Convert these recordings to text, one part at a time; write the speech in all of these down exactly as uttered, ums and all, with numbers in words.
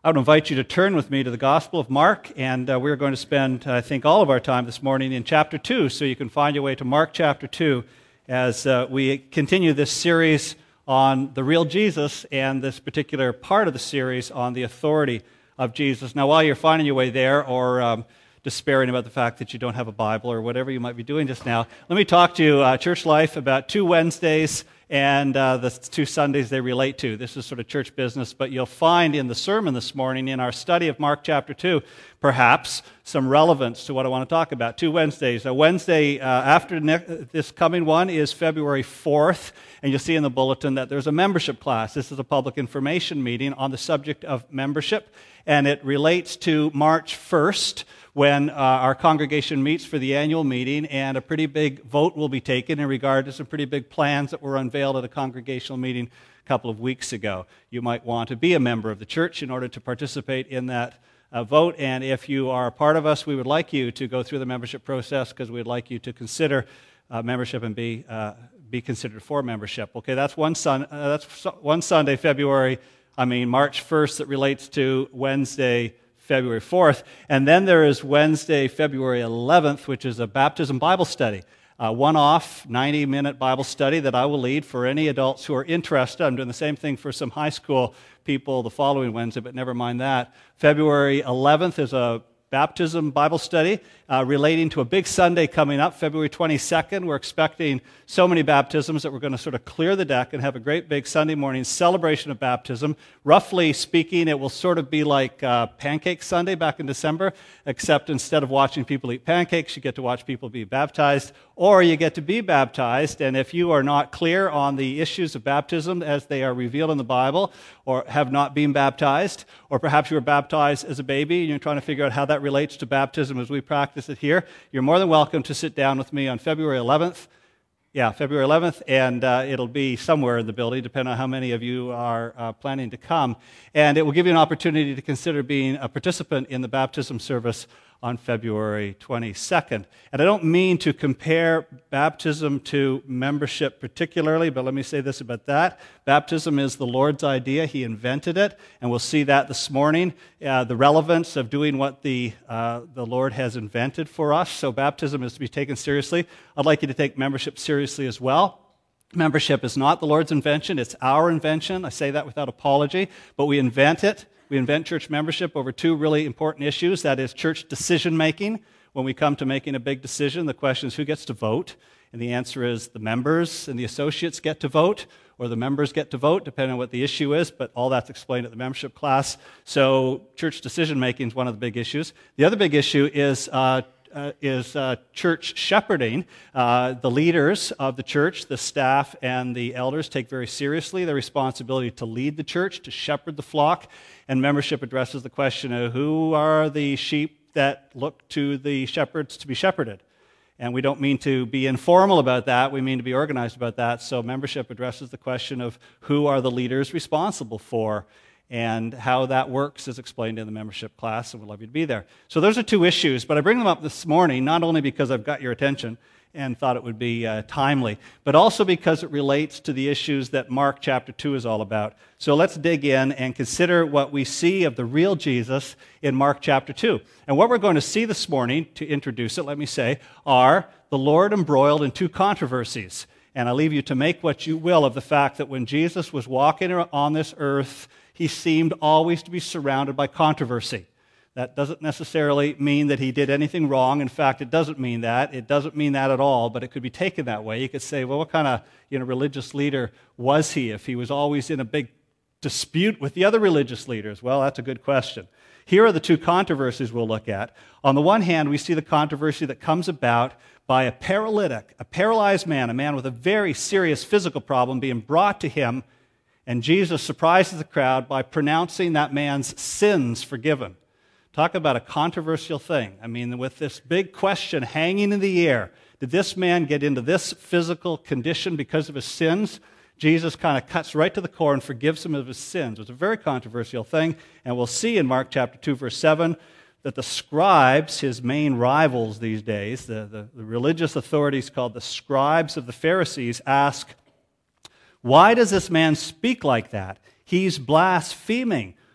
I would invite you to turn with me to the Gospel of Mark, and uh, we're going to spend, I think, all of our time this morning in chapter two, so you can find your way to Mark chapter two as uh, we continue this series on the real Jesus and this particular part of the series on the authority of Jesus. Now, while you're finding your way there, or um, despairing about the fact that you don't have a Bible or whatever you might be doing just now, let me talk to you, uh, Church Life, about two Wednesdays and uh, the two Sundays they relate to. This is sort of church business, but you'll find in the sermon this morning, in our study of Mark chapter two, perhaps some relevance to what I want to talk about. Two Wednesdays. A Wednesday uh, after ne- this coming one is February fourth, and you'll see in the bulletin that there's a membership class. This is a public information meeting on the subject of membership, and it relates to March first, when uh, our congregation meets for the annual meeting, and a pretty big vote will be taken in regard to some pretty big plans that were unveiled at a congregational meeting a couple of weeks ago. You might want to be a member of the church in order to participate in that uh, vote, and if you are a part of us, we would like you to go through the membership process, because we'd like you to consider uh, membership and be uh, be considered for membership. Okay, that's one sun. Uh, that's one Sunday, February. I mean March first, that relates to Wednesday, February fourth, and then there is Wednesday, February eleventh, which is a baptism Bible study, a one-off ninety-minute Bible study that I will lead for any adults who are interested. I'm doing the same thing for some high school people the following Wednesday, but never mind that. February eleventh is a baptism Bible study uh, relating to a big Sunday coming up, February twenty-second. We're expecting so many baptisms that we're going to sort of clear the deck and have a great big Sunday morning celebration of baptism. Roughly speaking, it will sort of be like uh, Pancake Sunday back in December, except instead of watching people eat pancakes, you get to watch people be baptized, or you get to be baptized. And if you are not clear on the issues of baptism as they are revealed in the Bible, or have not been baptized, or perhaps you were baptized as a baby and you're trying to figure out how that relates to baptism as we practice it here, you're more than welcome to sit down with me on February eleventh. Yeah, February eleventh, and uh, it'll be somewhere in the building, depending on how many of you are uh, planning to come. And it will give you an opportunity to consider being a participant in the baptism service on February twenty-second. And I don't mean to compare baptism to membership particularly, but let me say this about that. Baptism is the Lord's idea. He invented it, and we'll see that this morning, uh, the relevance of doing what the, uh, the Lord has invented for us. So baptism is to be taken seriously. I'd like you to take membership seriously as well. Membership is not the Lord's invention. It's our invention. I say that without apology, but we invent it. We invent church membership over two really important issues. That is church decision-making. When we come to making a big decision, the question is who gets to vote? And the answer is the members and the associates get to vote, or the members get to vote, depending on what the issue is, but all that's explained at the membership class. So church decision-making is one of the big issues. The other big issue is uh, Uh, is uh, church shepherding. Uh, the leaders of the church, the staff and the elders, take very seriously their responsibility to lead the church, to shepherd the flock, and membership addresses the question of who are the sheep that look to the shepherds to be shepherded. And we don't mean to be informal about that, we mean to be organized about that, so membership addresses the question of who are the leaders responsible for, and how that works is explained in the membership class, and we'd love you to be there. So those are two issues, but I bring them up this morning not only because I've got your attention and thought it would be uh, timely, but also because it relates to the issues that Mark chapter two is all about. So let's dig in and consider what we see of the real Jesus in Mark chapter two. And what we're going to see this morning, to introduce it, let me say, are the Lord embroiled in two controversies. And I leave you to make what you will of the fact that when Jesus was walking on this earth, he seemed always to be surrounded by controversy. That doesn't necessarily mean that he did anything wrong. In fact, it doesn't mean that. It doesn't mean that at all, but it could be taken that way. You could say, well, what kind of you know, religious leader was he if he was always in a big dispute with the other religious leaders? Well, that's a good question. Here are the two controversies we'll look at. On the one hand, we see the controversy that comes about by a paralytic, a paralyzed man, a man with a very serious physical problem being brought to him, and Jesus surprises the crowd by pronouncing that man's sins forgiven. Talk about a controversial thing. I mean, with this big question hanging in the air, did this man get into this physical condition because of his sins? Jesus kind of cuts right to the core and forgives him of his sins. It's a very controversial thing, and we'll see in Mark chapter two, verse seven, that the scribes, his main rivals these days, the, the, the religious authorities called the scribes of the Pharisees, ask, why does this man speak like that? He's blaspheming.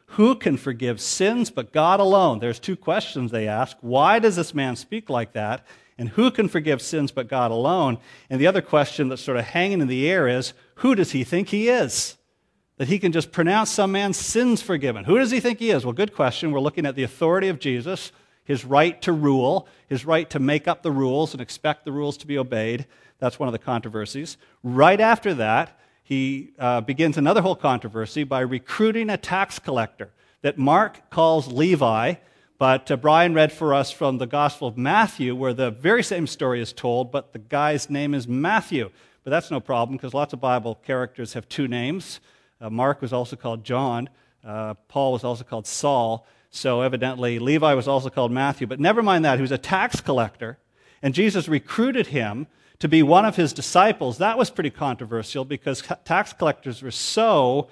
Who can forgive sins but God alone? There's two questions they ask. Why does this man speak like that? And who can forgive sins but God alone? And the other question that's sort of hanging in the air is, who does he think he is? That he can just pronounce some man's sins forgiven. Who does he think he is? Well, good question. We're looking at the authority of Jesus, his right to rule, his right to make up the rules and expect the rules to be obeyed. That's one of the controversies. Right after that, he uh, begins another whole controversy by recruiting a tax collector that Mark calls Levi, but uh, Brian read for us from the Gospel of Matthew, where the very same story is told, but the guy's name is Matthew. But that's no problem, because lots of Bible characters have two names. Uh, Mark was also called John. Uh, Paul was also called Saul. So evidently, Levi was also called Matthew. But never mind that. He was a tax collector, and Jesus recruited him to be one of his disciples. That was pretty controversial because tax collectors were so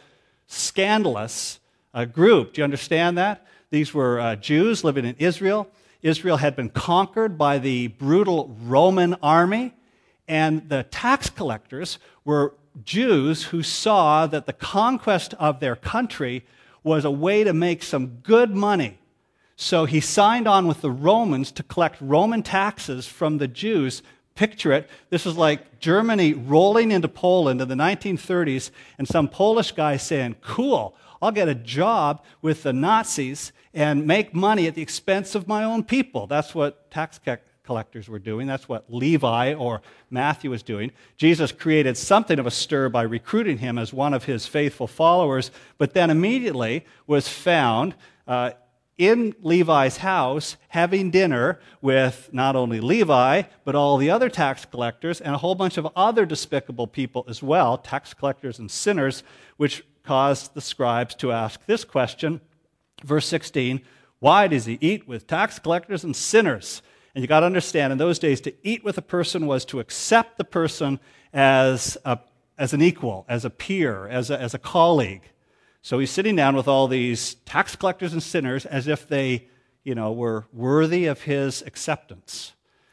scandalous a group. Do you understand that? These were uh, Jews living in Israel. Israel had been conquered by the brutal Roman army, and the tax collectors were Jews who saw that the conquest of their country was a way to make some good money. So he signed on with the Romans to collect Roman taxes from the Jews. Picture it. This is like Germany rolling into Poland in the nineteen thirties, and some Polish guy saying, cool, I'll get a job with the Nazis and make money at the expense of my own people. That's what tax collectors were doing. That's what Levi or Matthew was doing. Jesus created something of a stir by recruiting him as one of his faithful followers, but then immediately was found uh, in Levi's house having dinner with not only Levi, but all the other tax collectors and a whole bunch of other despicable people as well, tax collectors and sinners, which caused the scribes to ask this question. Verse sixteen, why does he eat with tax collectors and sinners? And you got to understand, in those days, to eat with a person was to accept the person as, a, as an equal, as a peer, as a, as a colleague. So he's sitting down with all these tax collectors and sinners as if they, you know, were worthy of his acceptance.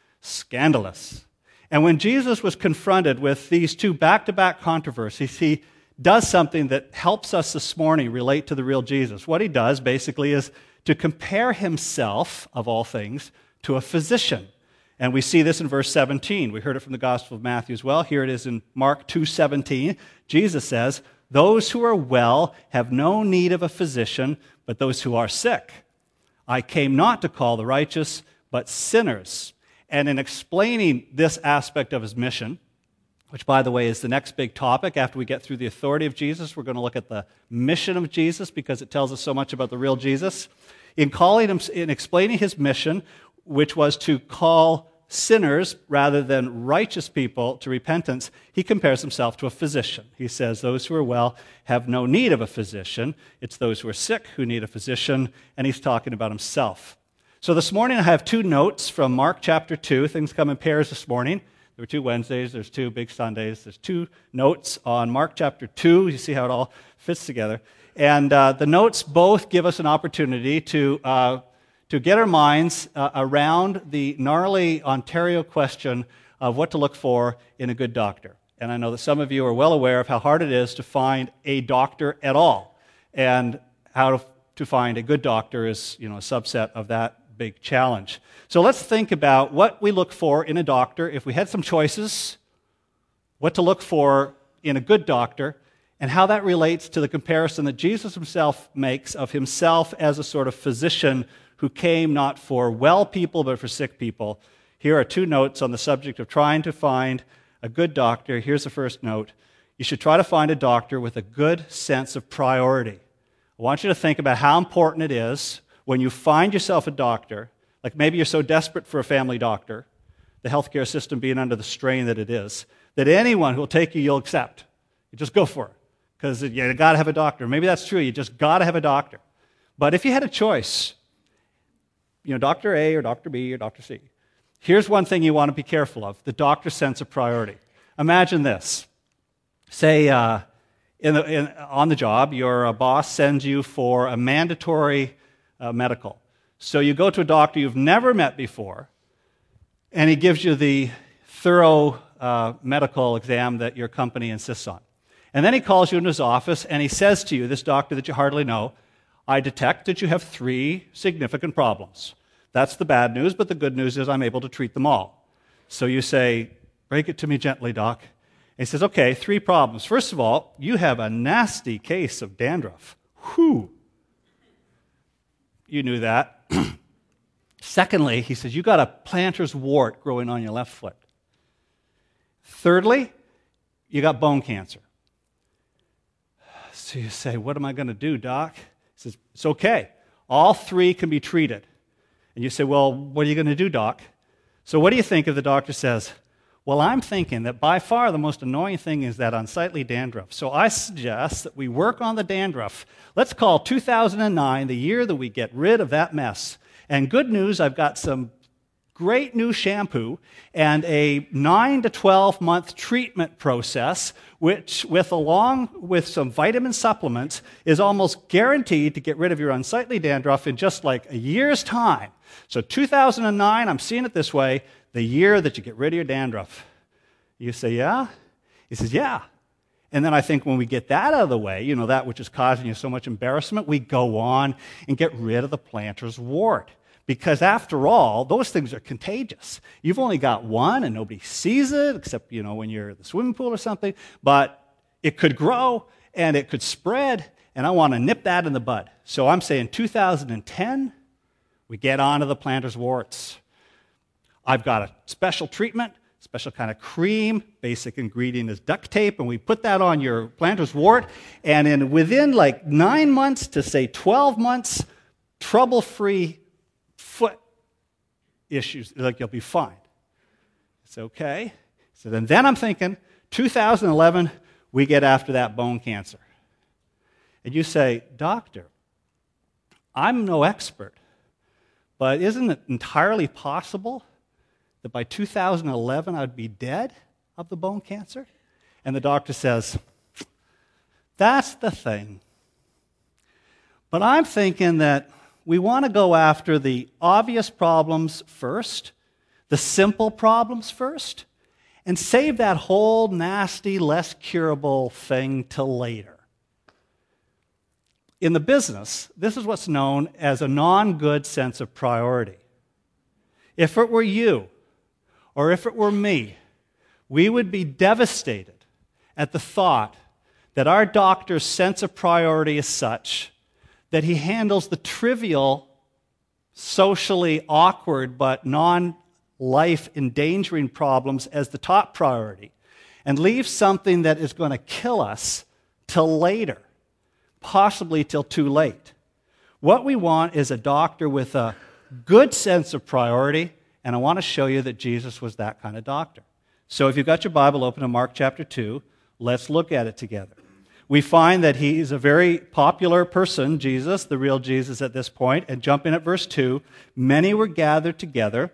Scandalous. And when Jesus was confronted with these two back-to-back controversies, he does something that helps us this morning relate to the real Jesus. What he does, basically, is to compare himself, of all things, to a physician. And we see this in verse seventeen. We heard it from the Gospel of Matthew as well. Here it is in Mark two seventeen. Jesus says, those who are well have no need of a physician, but those who are sick. I came not to call the righteous, but sinners. And in explaining this aspect of his mission, which, by the way, is the next big topic after we get through the authority of Jesus, we're going to look at the mission of Jesus because it tells us so much about the real Jesus. In calling him, in explaining his mission, which was to call sinners rather than righteous people to repentance, he compares himself to a physician. He says those who are well have no need of a physician. It's those who are sick who need a physician, and he's talking about himself. So this morning I have two notes from Mark chapter two. Things come in pairs this morning. There were two Wednesdays, there's two big Sundays. There's two notes on Mark chapter two. You see how it all fits together. And uh, the notes both give us an opportunity to uh, to get our minds uh, around the gnarly Ontario question of what to look for in a good doctor. And I know that some of you are well aware of how hard it is to find a doctor at all. And how to, to find a good doctor is, you know, a subset of that big challenge. So let's think about what we look for in a doctor. If we had some choices, what to look for in a good doctor, and how that relates to the comparison that Jesus himself makes of himself as a sort of physician who came not for well people, but for sick people. Here are two notes on the subject of trying to find a good doctor. Here's the first note. You should try to find a doctor with a good sense of priority. I want you to think about how important it is when you find yourself a doctor, like maybe you're so desperate for a family doctor, the healthcare system being under the strain that it is, that anyone who will take you, you'll accept. You just go for it, because you got to have a doctor. Maybe that's true. You just got to have a doctor. But if you had a choice, you know, Doctor A or Doctor B or Doctor C, here's one thing you want to be careful of, the doctor's sense of priority. Imagine this. Say, uh, in the, in, on the job, your uh, boss sends you for a mandatory uh, medical. So you go to a doctor you've never met before, and he gives you the thorough uh, medical exam that your company insists on. And then he calls you into his office, and he says to you, this doctor that you hardly know, I detect that you have three significant problems. That's the bad news, but the good news is I'm able to treat them all. So you say, break it to me gently, Doc. And he says, okay, three problems. First of all, you have a nasty case of dandruff. Whew. You knew that. Secondly, he says, you got a planter's wart growing on your left foot. Thirdly, you got bone cancer. So you say, what am I going to do, Doc? He says, it's okay. All three can be treated. And you say, well, what are you going to do, Doc? So what do you think if the doctor says, well, I'm thinking that by far the most annoying thing is that unsightly dandruff. So I suggest that we work on the dandruff. Let's call two thousand nine the year that we get rid of that mess. And good news, I've got some great new shampoo and a nine to twelve month treatment process, which with along with some vitamin supplements is almost guaranteed to get rid of your unsightly dandruff in just like a year's time. So two thousand nine, I'm seeing it this way, the year that you get rid of your dandruff. You say, yeah? He says, yeah. And then I think when we get that out of the way, you know, that which is causing you so much embarrassment, we go on and get rid of the planter's wart. Because after all, those things are contagious. You've only got one and nobody sees it, except, you know, when you're at the swimming pool or something. But it could grow and it could spread, and I want to nip that in the bud. So I'm saying two thousand ten, we get on to the planter's warts. I've got a special treatment, special kind of cream. Basic ingredient is duct tape, and we put that on your planter's wart, and in within like nine months to say twelve months, trouble-free foot issues, like you'll be fine. It's okay. So then, then I'm thinking, two thousand eleven, we get after that bone cancer. And you say, doctor, I'm no expert, but isn't it entirely possible that by two thousand eleven I'd be dead of the bone cancer? And the doctor says, that's the thing. But I'm thinking that we want to go after the obvious problems first, the simple problems first, and save that whole nasty, less curable thing till later. In the business, this is what's known as a non-good sense of priority. If it were you, or if it were me, we would be devastated at the thought that our doctor's sense of priority is such that he handles the trivial, socially awkward, but non-life endangering problems as the top priority, and leaves something that is going to kill us till later, possibly till too late. What we want is a doctor with a good sense of priority, and I want to show you that Jesus was that kind of doctor. So if you've got your Bible open to Mark chapter two, let's look at it together. We find that he's a very popular person, Jesus, the real Jesus at this point, and jump in at verse two. Many were gathered together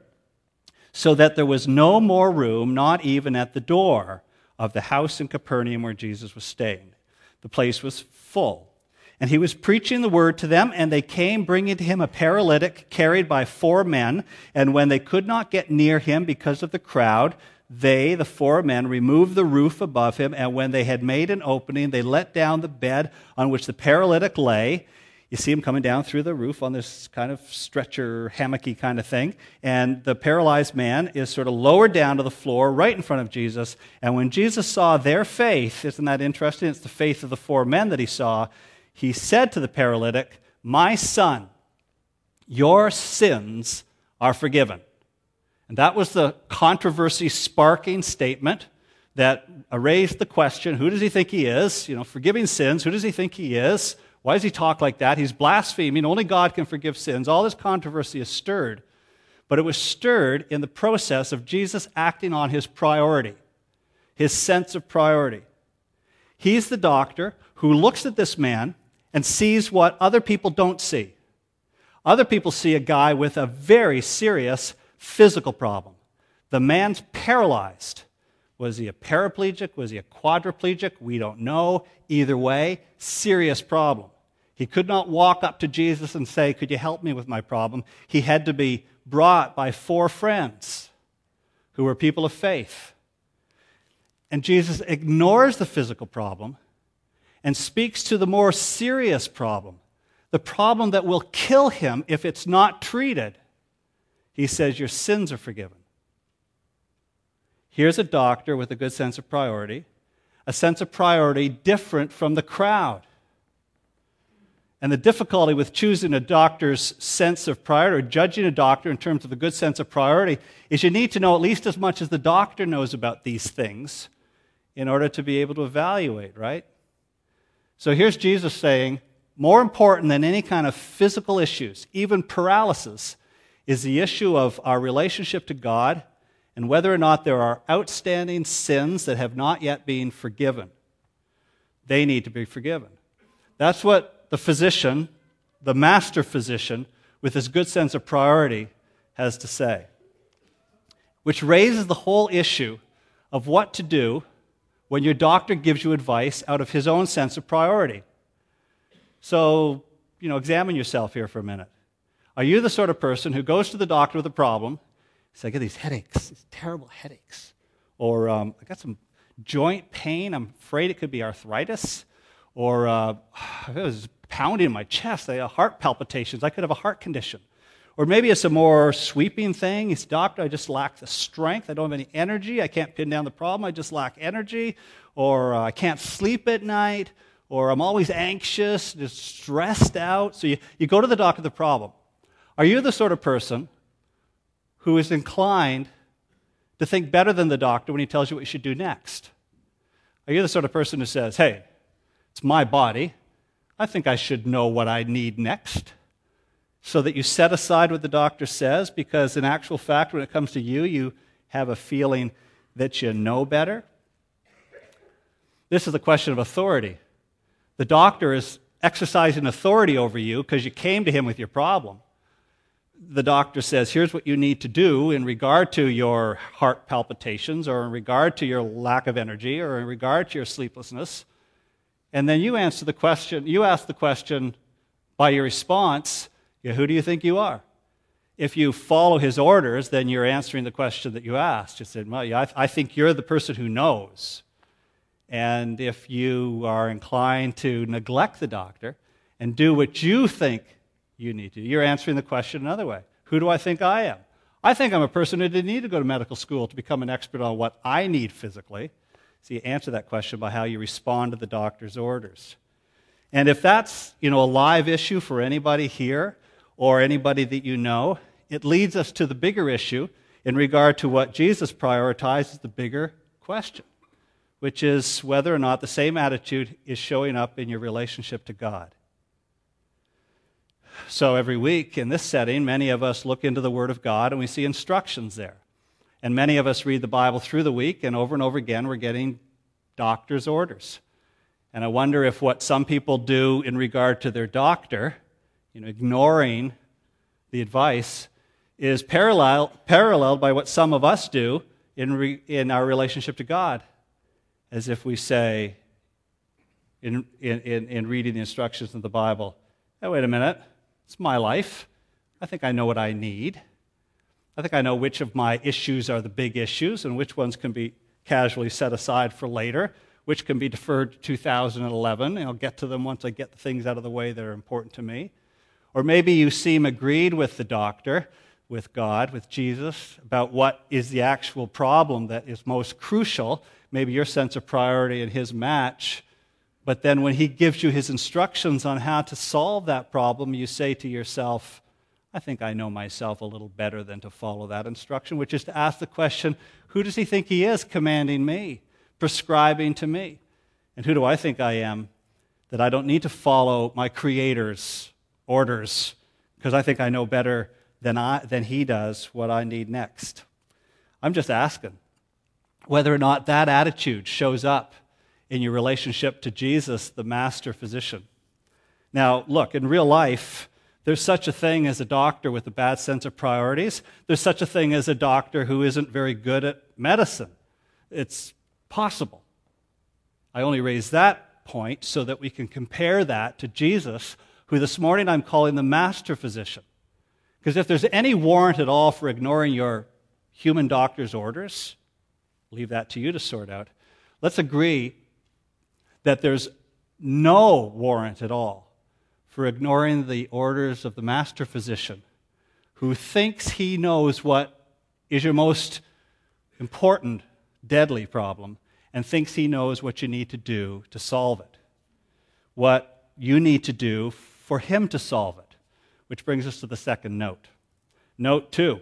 so that there was no more room, not even at the door of the house in Capernaum where Jesus was staying. The place was full. And he was preaching the word to them, and they came bringing to him a paralytic carried by four men. And when they could not get near him because of the crowd, they, the four men, removed the roof above him, and when they had made an opening, they let down the bed on which the paralytic lay. You see him coming down through the roof on this kind of stretcher, hammocky kind of thing, and the paralyzed man is sort of lowered down to the floor right in front of Jesus. And when Jesus saw their faith, isn't that interesting? It's the faith of the four men that he saw. He said to the paralytic, "My son, your sins are forgiven." And that was the controversy-sparking statement that raised the question, who does he think he is? You know, forgiving sins, who does he think he is? Why does he talk like that? He's blaspheming. Only God can forgive sins. All this controversy is stirred. But it was stirred in the process of Jesus acting on his priority, his sense of priority. He's the doctor who looks at this man and sees what other people don't see. Other people see a guy with a very serious physical problem. The man's paralyzed. Was he a paraplegic? Was he a quadriplegic? We don't know. Either way, serious problem. He could not walk up to Jesus and say, "Could you help me with my problem?" He had to be brought by four friends who were people of faith. And Jesus ignores the physical problem and speaks to the more serious problem, the problem that will kill him if it's not treated, he says, your sins are forgiven. Here's a doctor with a good sense of priority, a sense of priority different from the crowd. And the difficulty with choosing a doctor's sense of priority, or judging a doctor in terms of a good sense of priority, is you need to know at least as much as the doctor knows about these things in order to be able to evaluate, right? So here's Jesus saying, more important than any kind of physical issues, even paralysis, is the issue of our relationship to God and whether or not there are outstanding sins that have not yet been forgiven. They need to be forgiven. That's what the physician, the master physician, with his good sense of priority, has to say. Which raises the whole issue of what to do when your doctor gives you advice out of his own sense of priority. So, you know, examine yourself here for a minute. Are you the sort of person who goes to the doctor with a problem, says, I get these headaches, these terrible headaches, or um, I got some joint pain, I'm afraid it could be arthritis, or uh, it was pounding in my chest, I have heart palpitations, I could have a heart condition. Or maybe it's a more sweeping thing. It's, doctor, I just lack the strength. I don't have any energy. I can't pin down the problem. I just lack energy. Or uh, I can't sleep at night. Or I'm always anxious, just stressed out. So you, you go to the doctor with the problem. Are you the sort of person who is inclined to think better than the doctor when he tells you what you should do next? Are you the sort of person who says, hey, it's my body. I think I should know what I need next? So that you set aside what the doctor says, because in actual fact, when it comes to you, you have a feeling that you know better. This is a question of authority. The doctor is exercising authority over you because you came to him with your problem. The doctor says, here's what you need to do in regard to your heart palpitations, or in regard to your lack of energy, or in regard to your sleeplessness. And then you answer the question, you ask the question by your response, yeah, who do you think you are? If you follow his orders, then you're answering the question that you asked. You said, well, yeah, I, th- I think you're the person who knows. And if you are inclined to neglect the doctor and do what you think you need to, you're answering the question another way. Who do I think I am? I think I'm a person who didn't need to go to medical school to become an expert on what I need physically. So you answer that question by how you respond to the doctor's orders. And if that's, you know, a live issue for anybody here, or anybody that you know, it leads us to the bigger issue in regard to what Jesus prioritizes, the bigger question, which is whether or not the same attitude is showing up in your relationship to God. So every week in this setting, many of us look into the Word of God and we see instructions there. And many of us read the Bible through the week, and over and over again we're getting doctor's orders. And I wonder if what some people do in regard to their doctor, you know, ignoring the advice, is parallel, paralleled by what some of us do in, re, in our relationship to God. As if we say, in, in, in reading the instructions of the Bible, hey, wait a minute, it's my life. I think I know what I need. I think I know which of my issues are the big issues and which ones can be casually set aside for later, which can be deferred to two thousand eleven, and I'll get to them once I get the things out of the way that are important to me. Or maybe you seem agreed with the doctor, with God, with Jesus, about what is the actual problem that is most crucial. Maybe your sense of priority and his match. But then when he gives you his instructions on how to solve that problem, you say to yourself, I think I know myself a little better than to follow that instruction, which is to ask the question, who does he think he is commanding me, prescribing to me? And who do I think I am that I don't need to follow my Creator's orders, because I think I know better than I than he does what I need next. I'm just asking whether or not that attitude shows up in your relationship to Jesus, the master physician. Now, look, in real life, there's such a thing as a doctor with a bad sense of priorities. There's such a thing as a doctor who isn't very good at medicine. It's possible. I only raise that point so that we can compare that to Jesus, who this morning I'm calling the master physician. Because if there's any warrant at all for ignoring your human doctor's orders, leave that to you to sort out. Let's agree that there's no warrant at all for ignoring the orders of the master physician, who thinks he knows what is your most important, deadly problem, and thinks he knows what you need to do to solve it, what you need to do for him to solve it. Which brings us to the second note. Note two,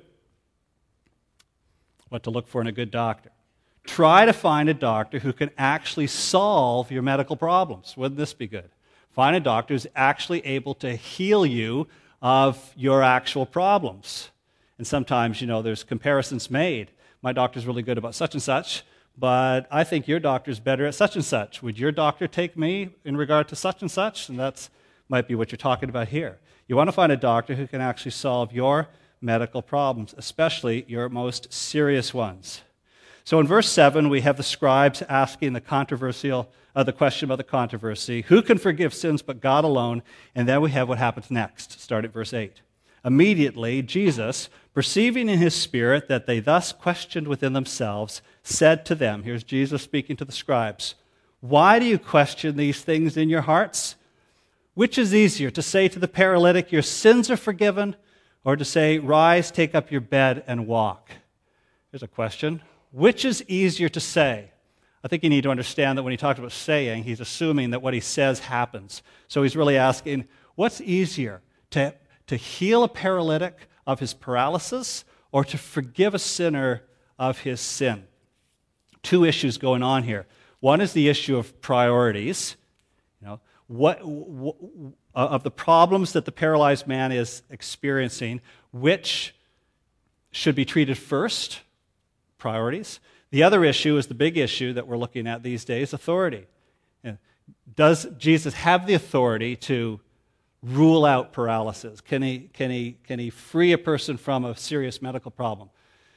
what to look for in a good doctor. Try to find a doctor who can actually solve your medical problems. Wouldn't this be good? Find a doctor who's actually able to heal you of your actual problems. And sometimes, you know, there's comparisons made. My doctor's really good about such and such, but I think your doctor's better at such and such. Would your doctor take me in regard to such and such? And that's might be what you're talking about here. You want to find a doctor who can actually solve your medical problems, especially your most serious ones. So in verse seven, we have the scribes asking the controversial, uh, the question about the controversy, who can forgive sins but God alone? And then we have what happens next. Start at verse eight. Immediately, Jesus, perceiving in his spirit that they thus questioned within themselves, said to them, here's Jesus speaking to the scribes, why do you question these things in your hearts? Which is easier, to say to the paralytic, your sins are forgiven, or to say, rise, take up your bed, and walk? Here's a question. Which is easier to say? I think you need to understand that when he talks about saying, he's assuming that what he says happens. So he's really asking, what's easier, to, to heal a paralytic of his paralysis, or to forgive a sinner of his sin? Two issues going on here. One is the issue of priorities. You know, what, what of the problems that the paralyzed man is experiencing, which should be treated first? Priorities. The other issue is the big issue that we're looking at these days, authority. You know, does Jesus have the authority to rule out paralysis? Can he, can he, can he free a person from a serious medical problem?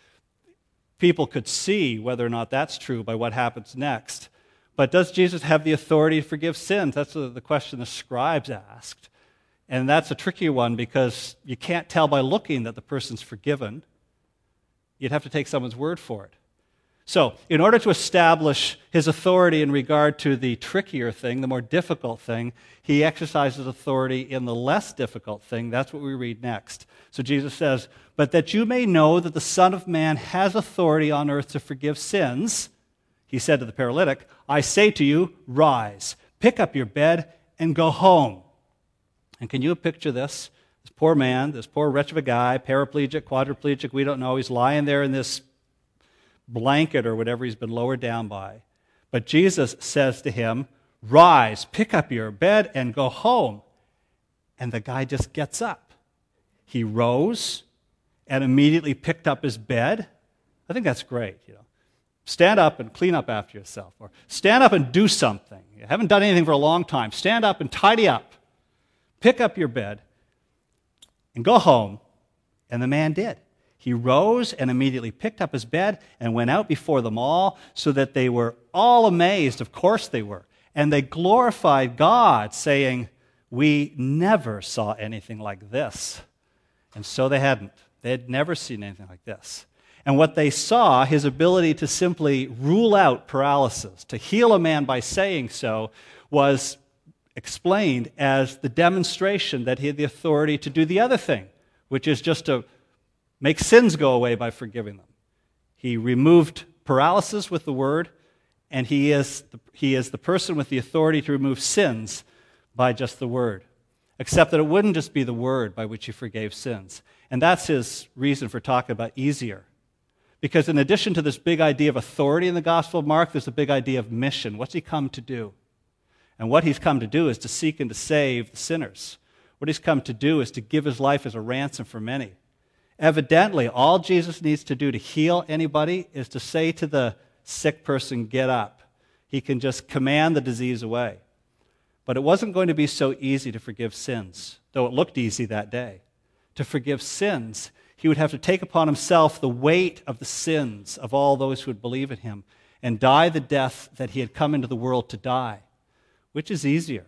People could see whether or not that's true by what happens next. But does Jesus have the authority to forgive sins? That's the question the scribes asked. And that's a tricky one because you can't tell by looking that the person's forgiven. You'd have to take someone's word for it. So, in order to establish his authority in regard to the trickier thing, the more difficult thing, he exercises authority in the less difficult thing. That's what we read next. So Jesus says, but that you may know that the Son of Man has authority on earth to forgive sins, he said to the paralytic, I say to you, rise, pick up your bed, and go home. And can you picture this? This poor man, this poor wretch of a guy, paraplegic, quadriplegic, we don't know. He's lying there in this blanket or whatever he's been lowered down by. But Jesus says to him, rise, pick up your bed, and go home. And the guy just gets up. He rose and immediately picked up his bed. I think that's great, you know. Stand up and clean up after yourself. Or stand up and do something. You haven't done anything for a long time. Stand up and tidy up. Pick up your bed and go home. And the man did. He rose and immediately picked up his bed and went out before them all, so that they were all amazed. Of course they were. And they glorified God, saying, we never saw anything like this. And so they hadn't. They had never seen anything like this. And what they saw, his ability to simply rule out paralysis, to heal a man by saying so, was explained as the demonstration that he had the authority to do the other thing, which is just to make sins go away by forgiving them. He removed paralysis with the word, and he is the, he is the person with the authority to remove sins by just the word. Except that it wouldn't just be the word by which he forgave sins. And that's his reason for talking about easier. Because in addition to this big idea of authority in the Gospel of Mark, there's a big idea of mission. What's he come to do? And what he's come to do is to seek and to save the sinners. What he's come to do is to give his life as a ransom for many. Evidently, all Jesus needs to do to heal anybody is to say to the sick person, get up. He can just command the disease away. But it wasn't going to be so easy to forgive sins, though it looked easy that day. To forgive sins, he would have to take upon himself the weight of the sins of all those who would believe in him and die the death that he had come into the world to die. Which is easier?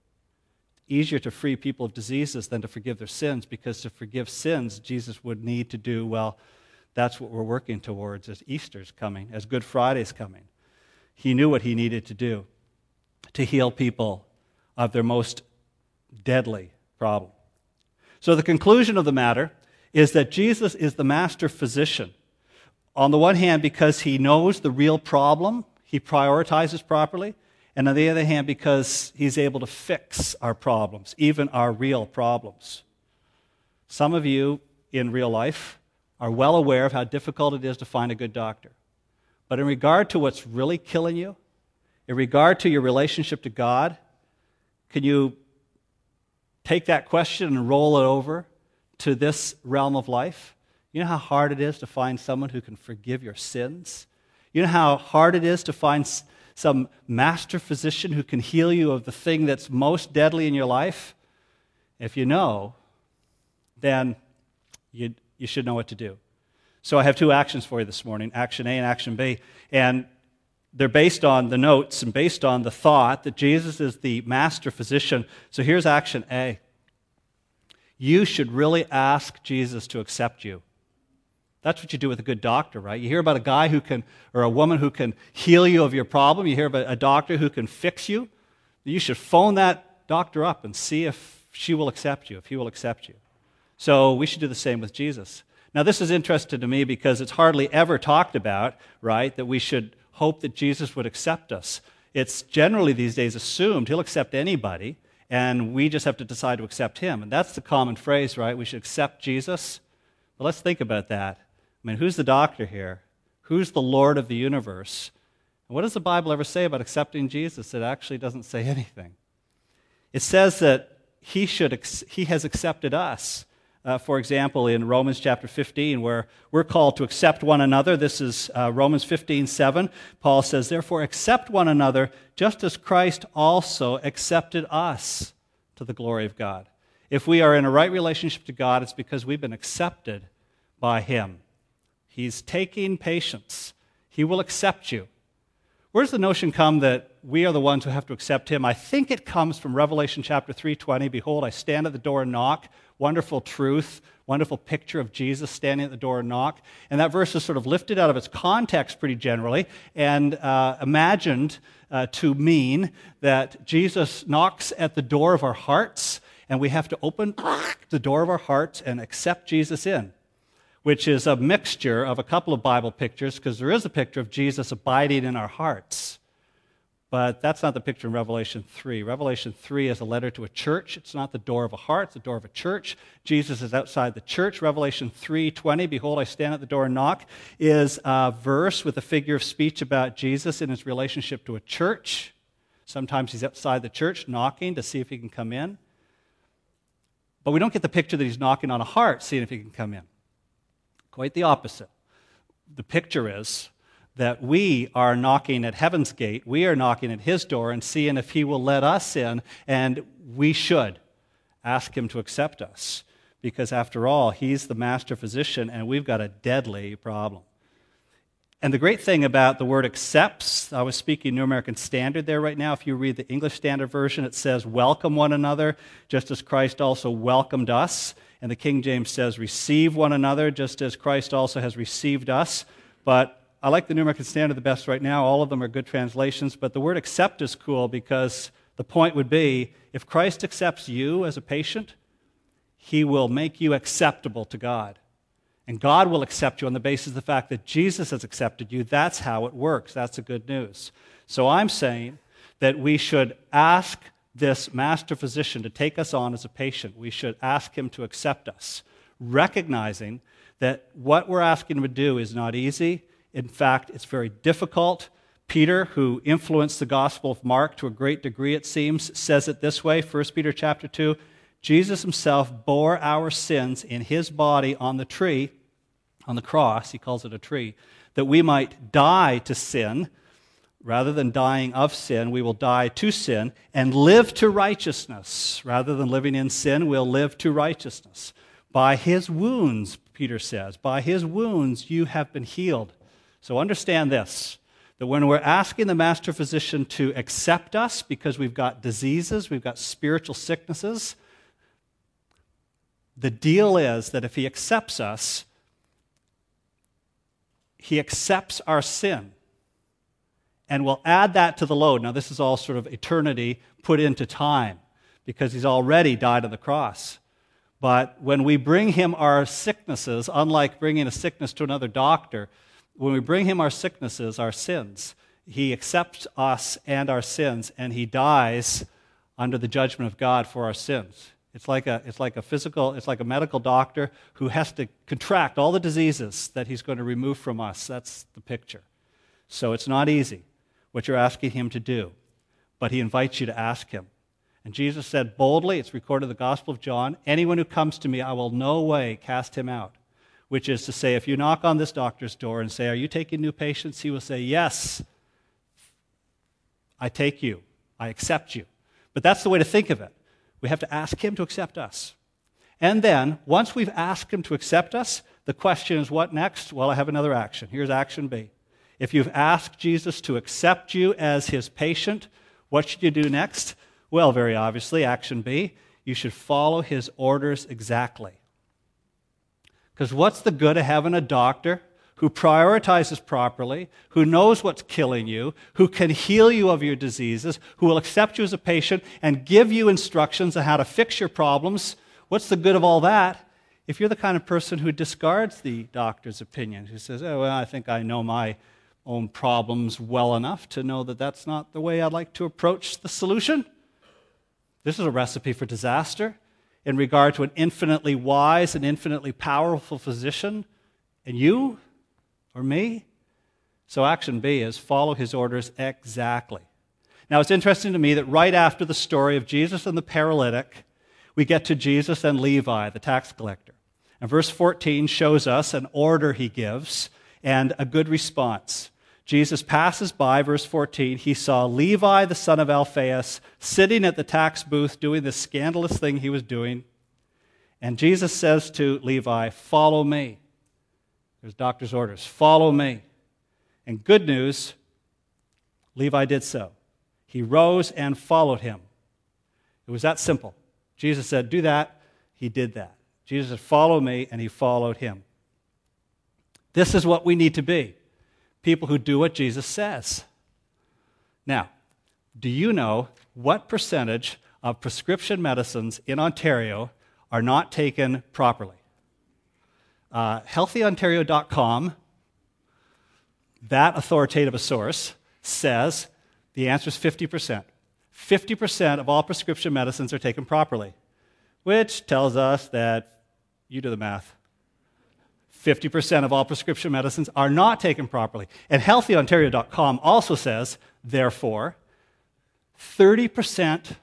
Easier to free people of diseases than to forgive their sins, because to forgive sins, Jesus would need to do, well, that's what we're working towards as Easter's coming, as Good Friday's coming. He knew what he needed to do to heal people of their most deadly problem. So the conclusion of the matter is that Jesus is the master physician. On the one hand, because he knows the real problem, he prioritizes properly, and on the other hand, because he's able to fix our problems, even our real problems. Some of you in real life are well aware of how difficult it is to find a good doctor. But in regard to what's really killing you, in regard to your relationship to God, can you take that question and roll it over to this realm of life? You know how hard it is to find someone who can forgive your sins? You know how hard it is to find some master physician who can heal you of the thing that's most deadly in your life? If you know, then you, you should know what to do. So I have two actions for you this morning, action A and action B. And they're based on the notes and based on the thought that Jesus is the master physician. So here's action A. You should really ask Jesus to accept you. That's what you do with a good doctor, right? You hear about a guy who can, or a woman who can heal you of your problem. You hear about a doctor who can fix you. You should phone that doctor up and see if she will accept you, if he will accept you. So we should do the same with Jesus. Now, this is interesting to me because it's hardly ever talked about, right, that we should hope that Jesus would accept us. It's generally these days assumed he'll accept anybody, and we just have to decide to accept him. And that's the common phrase, right? We should accept Jesus. But let's think about that. I mean, who's the doctor here? Who's the Lord of the universe? And what does the Bible ever say about accepting Jesus? It actually doesn't say anything. It says that he should he has accepted us. Uh, for example, in Romans chapter fifteen, where we're called to accept one another. This is uh, Romans fifteen seven. Paul says, "Therefore accept one another, just as Christ also accepted us to the glory of God." If we are in a right relationship to God, it's because we've been accepted by him. He's taking patience. He will accept you. Where does the notion come that we are the ones who have to accept him? I think it comes from Revelation chapter three twenty. Behold, I stand at the door and knock. Wonderful truth, wonderful picture of Jesus standing at the door and knock. And that verse is sort of lifted out of its context pretty generally and uh, imagined uh, to mean that Jesus knocks at the door of our hearts, and we have to open the door of our hearts and accept Jesus in, which is a mixture of a couple of Bible pictures, because there is a picture of Jesus abiding in our hearts. But that's not the picture in Revelation three. Revelation three is a letter to a church. It's not the door of a heart, it's the door of a church. Jesus is outside the church. Revelation three twenty, "Behold, I stand at the door and knock," is a verse with a figure of speech about Jesus in his relationship to a church. Sometimes he's outside the church knocking to see if he can come in. But we don't get the picture that he's knocking on a heart, seeing if he can come in. Quite the opposite. The picture is that we are knocking at heaven's gate, we are knocking at his door and seeing if he will let us in, and we should ask him to accept us, because after all, he's the master physician and we've got a deadly problem. And the great thing about the word accepts, I was speaking New American Standard there right now. If you read the English Standard Version, it says, "Welcome one another, just as Christ also welcomed us." And the King James says, "Receive one another, just as Christ also has received us." But I like the New American Standard the best right now. All of them are good translations. But the word accept is cool because the point would be, if Christ accepts you as a patient, he will make you acceptable to God. And God will accept you on the basis of the fact that Jesus has accepted you. That's how it works. That's the good news. So I'm saying that we should ask this master physician to take us on as a patient. We should ask him to accept us, recognizing that what we're asking him to do is not easy. In fact, it's very difficult. Peter, who influenced the Gospel of Mark to a great degree, it seems, says it this way, First Peter chapter two, "Jesus himself bore our sins in his body on the tree," on the cross, he calls it a tree, "that we might die to sin. Rather than dying of sin, we will die to sin and live to righteousness." Rather than living in sin, we'll live to righteousness. "By his wounds," Peter says, "by his wounds you have been healed." So understand this, that when we're asking the master physician to accept us because we've got diseases, we've got spiritual sicknesses, the deal is that if he accepts us, he accepts our sin and will add that to the load. Now, this is all sort of eternity put into time, because he's already died on the cross. But when we bring him our sicknesses, unlike bringing a sickness to another doctor, when we bring him our sicknesses, our sins, he accepts us and our sins, and he dies under the judgment of God for our sins. It's like a, it's like a physical, it's like a medical doctor who has to contract all the diseases that he's going to remove from us. That's the picture. So it's not easy what you're asking him to do, but he invites you to ask him. And Jesus said boldly, it's recorded in the Gospel of John, anyone who comes to me, I will no way cast him out. Which is to say, if you knock on this doctor's door and say, are you taking new patients? He will say, yes, I take you. I accept you. But that's the way to think of it. We have to ask him to accept us. And then, once we've asked him to accept us, the question is, what next? Well, I have another action. Here's action B. If you've asked Jesus to accept you as his patient, what should you do next? Well, very obviously, action B, you should follow his orders exactly. Because what's the good of having a doctor who prioritizes properly, who knows what's killing you, who can heal you of your diseases, who will accept you as a patient and give you instructions on how to fix your problems? What's the good of all that if you're the kind of person who discards the doctor's opinion, who says, oh, well, I think I know my own problems well enough to know that that's not the way I'd like to approach the solution? This is a recipe for disaster in regard to an infinitely wise and infinitely powerful physician, and you or me. So action B is follow his orders exactly. Now it's interesting to me that right after the story of Jesus and the paralytic, we get to Jesus and Levi, the tax collector. And verse fourteen shows us an order he gives and a good response. Jesus passes by, verse fourteen, he saw Levi, the son of Alphaeus, sitting at the tax booth doing this scandalous thing he was doing. And Jesus says to Levi, follow me. There's doctor's orders. Follow me. And good news, Levi did so. He rose and followed him. It was that simple. Jesus said, do that. He did that. Jesus said, follow me, and he followed him. This is what we need to be. People who do what Jesus says. Now, do you know what percentage of prescription medicines in Ontario are not taken properly? Uh, healthy ontario dot com, that authoritative a source, says the answer is fifty percent. fifty percent of all prescription medicines are taken properly, which tells us that, you do the math, fifty percent of all prescription medicines are not taken properly. And healthy ontario dot com also says, therefore, thirty percent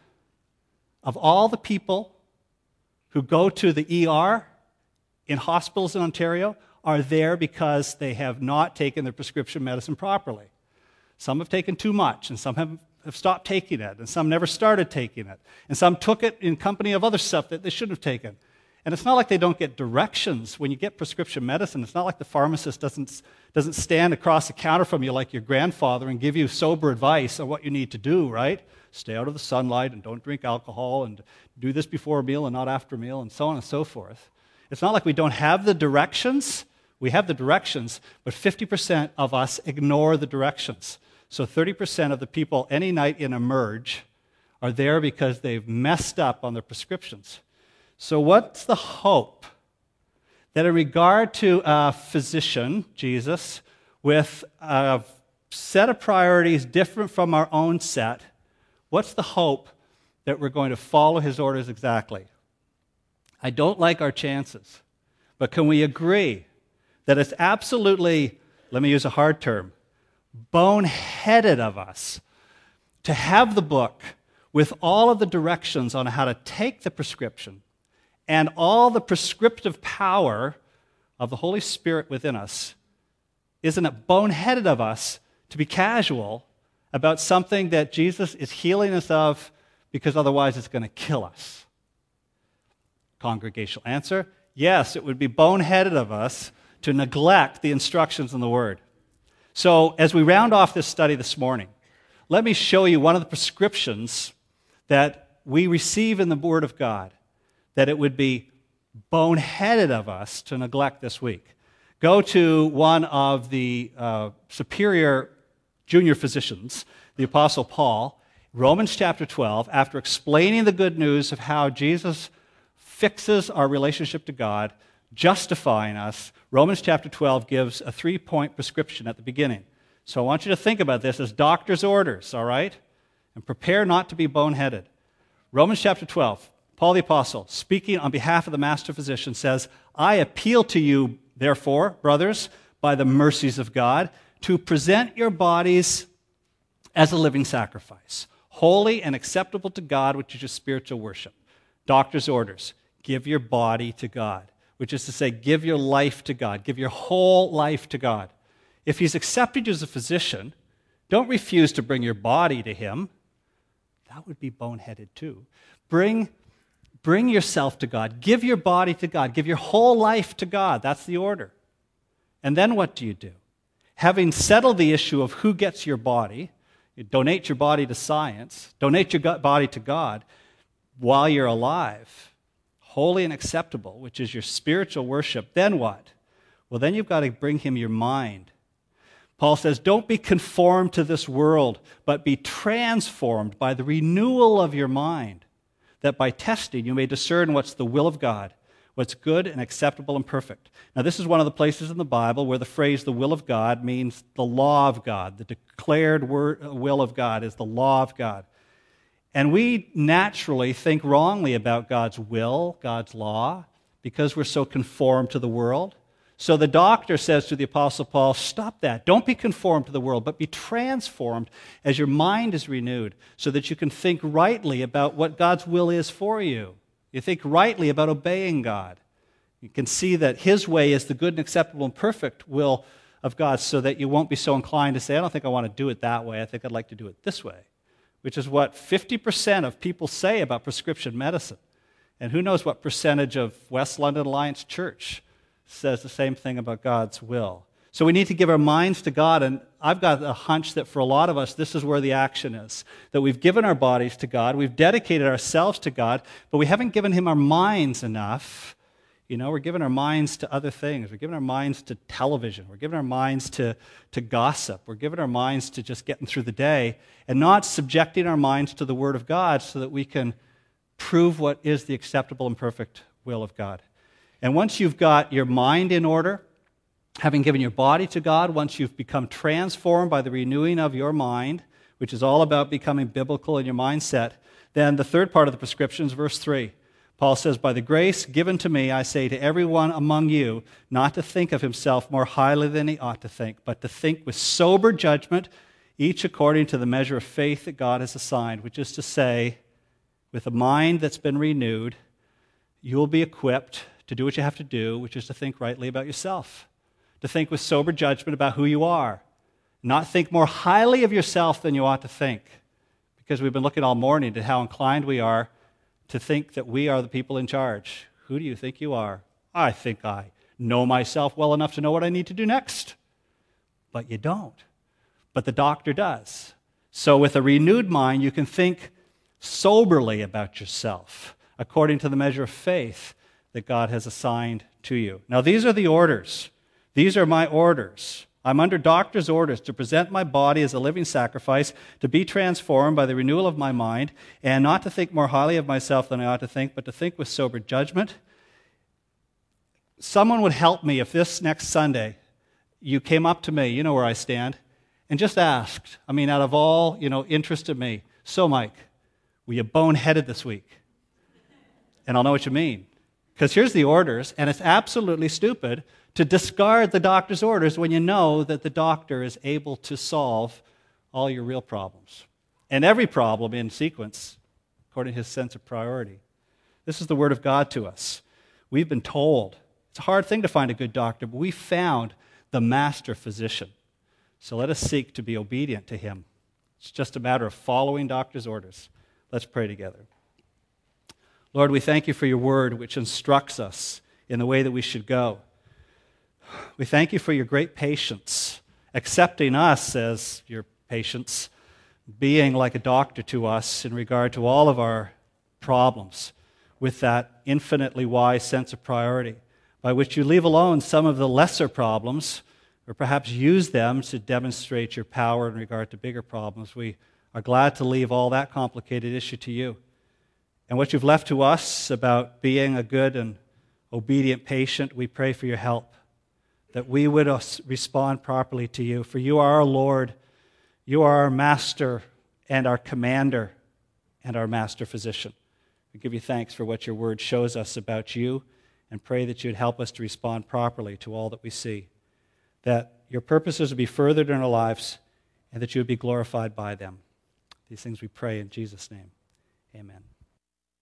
of all the people who go to the E R in hospitals in Ontario are there because they have not taken their prescription medicine properly. Some have taken too much, and some have, have stopped taking it, and some never started taking it, and some took it in company of other stuff that they shouldn't have taken. And it's not like they don't get directions. When you get prescription medicine, it's not like the pharmacist doesn't, doesn't stand across the counter from you like your grandfather and give you sober advice on what you need to do, right? Stay out of the sunlight and don't drink alcohol and do this before a meal and not after a meal and so on and so forth. It's not like we don't have the directions. We have the directions, but fifty percent of us ignore the directions. So thirty percent of the people any night in Emerge are there because they've messed up on their prescriptions. So what's the hope? That in regard to a physician, Jesus, with a set of priorities different from our own set, what's the hope that we're going to follow his orders exactly? I don't like our chances, but can we agree that it's absolutely, let me use a hard term, boneheaded of us to have the book with all of the directions on how to take the prescription and all the prescriptive power of the Holy Spirit within us? Isn't it boneheaded of us to be casual about something that Jesus is healing us of because otherwise it's going to kill us? Congregational answer, yes, it would be boneheaded of us to neglect the instructions in the Word. So as we round off this study this morning, let me show you one of the prescriptions that we receive in the Word of God that it would be boneheaded of us to neglect this week. Go to one of the uh, superior junior physicians, the Apostle Paul, Romans chapter twelve, after explaining the good news of how Jesus fixes our relationship to God, justifying us, Romans chapter twelve gives a three-point prescription at the beginning. So I want you to think about this as doctor's orders, all right? And prepare not to be boneheaded. Romans chapter twelve, Paul the Apostle, speaking on behalf of the master physician, says, I appeal to you, therefore, brothers, by the mercies of God, to present your bodies as a living sacrifice, holy and acceptable to God, which is your spiritual worship. Doctor's orders, give your body to God, which is to say, give your life to God, give your whole life to God. If he's accepted you as a physician, don't refuse to bring your body to him. That would be boneheaded too. Bring, bring yourself to God. Give your body to God. Give your whole life to God. That's the order. And then what do you do? Having settled the issue of who gets your body, you donate your body to science, donate your body to God while you're alive, holy and acceptable, which is your spiritual worship. Then what? Well, then you've got to bring him your mind. Paul says, don't be conformed to this world, but be transformed by the renewal of your mind, that by testing you may discern what's the will of God, what's good and acceptable and perfect. Now, this is one of the places in the Bible where the phrase the will of God means the law of God. The declared word, will of God is the law of God. And we naturally think wrongly about God's will, God's law, because we're so conformed to the world. So the doctor says to the Apostle Paul, stop that. Don't be conformed to the world, but be transformed as your mind is renewed so that you can think rightly about what God's will is for you. You think rightly about obeying God. You can see that his way is the good and acceptable and perfect will of God so that you won't be so inclined to say, I don't think I want to do it that way. I think I'd like to do it this way, which is what fifty percent of people say about prescription medicine. And who knows what percentage of West London Alliance Church says the same thing about God's will. So we need to give our minds to God, and I've got a hunch that for a lot of us, this is where the action is. That we've given our bodies to God, we've dedicated ourselves to God, but we haven't given him our minds enough. You know, we're giving our minds to other things. We're giving our minds to television. We're giving our minds to, to gossip. We're giving our minds to just getting through the day, and not subjecting our minds to the Word of God so that we can prove what is the acceptable and perfect will of God. And once you've got your mind in order, having given your body to God, once you've become transformed by the renewing of your mind, which is all about becoming biblical in your mindset, then the third part of the prescription is verse three. Paul says, by the grace given to me, I say to everyone among you, not to think of himself more highly than he ought to think, but to think with sober judgment, each according to the measure of faith that God has assigned, which is to say, with a mind that's been renewed, you will be equipped to do what you have to do, which is to think rightly about yourself, to think with sober judgment about who you are, not think more highly of yourself than you ought to think, because we've been looking all morning at how inclined we are to think that we are the people in charge. Who do you think you are? I think I know myself well enough to know what I need to do next. But you don't. But the doctor does. So with a renewed mind, you can think soberly about yourself, according to the measure of faith that God has assigned to you. Now, these are the orders. These are my orders. I'm under doctor's orders to present my body as a living sacrifice, to be transformed by the renewal of my mind, and not to think more highly of myself than I ought to think, but to think with sober judgment. Someone would help me if this next Sunday you came up to me, you know where I stand, and just asked, I mean, out of all, you know, interest in me, so Mike, were you boneheaded this week? And I'll know what you mean. Because here's the orders, and it's absolutely stupid to discard the doctor's orders when you know that the doctor is able to solve all your real problems. And every problem in sequence, according to his sense of priority. This is the word of God to us. We've been told. It's a hard thing to find a good doctor, but we found the master physician. So let us seek to be obedient to him. It's just a matter of following doctor's orders. Let's pray together. Lord, we thank you for your word, which instructs us in the way that we should go. We thank you for your great patience, accepting us as your patients, being like a doctor to us in regard to all of our problems, with that infinitely wise sense of priority, by which you leave alone some of the lesser problems, or perhaps use them to demonstrate your power in regard to bigger problems. We are glad to leave all that complicated issue to you. And what you've left to us about being a good and obedient patient, we pray for your help, that we would respond properly to you. For you are our Lord, you are our master and our commander and our master physician. We give you thanks for what your word shows us about you, and pray that you'd help us to respond properly to all that we see, that your purposes would be furthered in our lives, and that you would be glorified by them. These things we pray in Jesus' name. Amen.